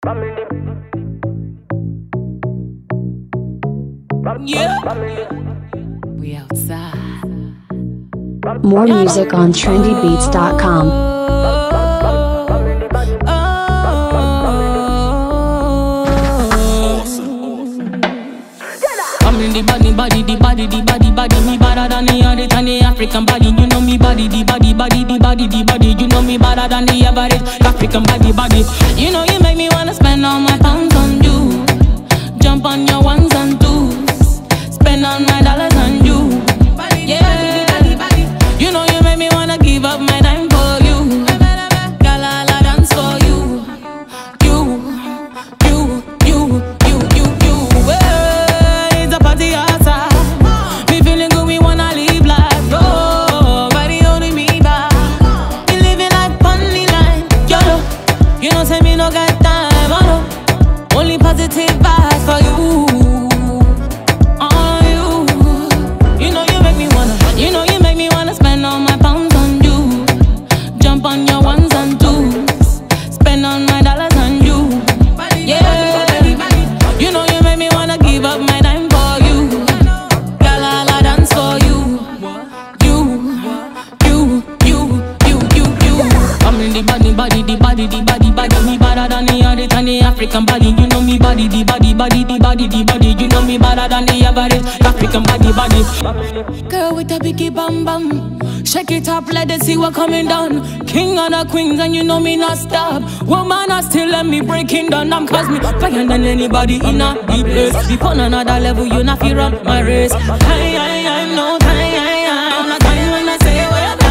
Yeah. We outside. More music on trendybeats.com. The body, me better than the other than the African body. You know me body, the body. You know me better than the average African body. You know you make me wanna spend all my pounds on you. Jump on your ones and twos. Spend all my dollars on you. Yeah. You know you make me wanna give up my time for you. Girl, I'll dance for you. You. Well, it's a party outside. Me feeling good, we wanna live life. Nobody holding me back. We living life on the line. YOLO. You know, say me no got time. Oh no. Only positive vibes for you. You know you make me wanna spend all my pounds on you. Jump on your ones and twos. Spend all my dollars on you. Yeah. You know you make me wanna give up my time for you. Girl, I'll dance for you. You. I'm in the body. Me better than the other than the African body. You know me body, the body. You know me better than the average African body. Girl with a biggie bam bam. Shake it up, let them see what coming down. King of the queens and you know me not stop. Woman, I still let me breaking down. I'm cause me fire than anybody in a deep place. Be on another level, you not feel run my race. I'm no time. I'm not time when I say what I'm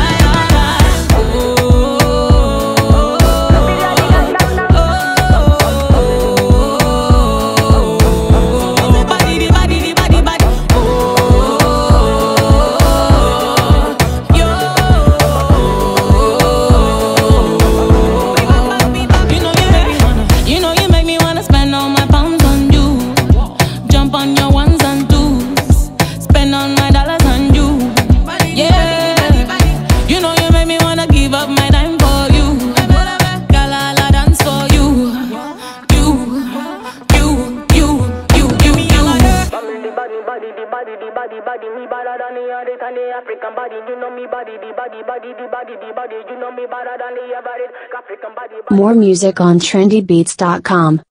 me better than the other than the African body. You know me body, the body. You know me better than the average African body. More music on trendybeats.com.